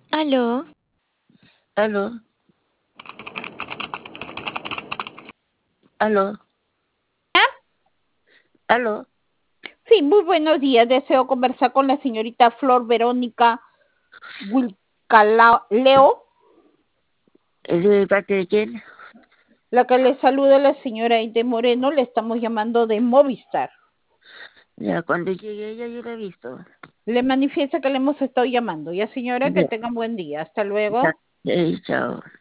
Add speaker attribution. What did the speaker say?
Speaker 1: Aló,
Speaker 2: Aló, aló, aló.
Speaker 1: Sí, muy buenos días. Deseo conversar con la señorita Flor Verónica Wilcaleo.
Speaker 2: ¿De parte de quién?
Speaker 1: La que le saluda la señora Aide Moreno. Le estamos llamando de Movistar.
Speaker 2: Ya, cuando llegue ella yo la he visto.
Speaker 1: Le manifiesta que le hemos estado llamando. Ya, señora, que
Speaker 2: Ya,
Speaker 1: tengan buen día. Hasta
Speaker 2: ya,
Speaker 1: luego.
Speaker 2: chao.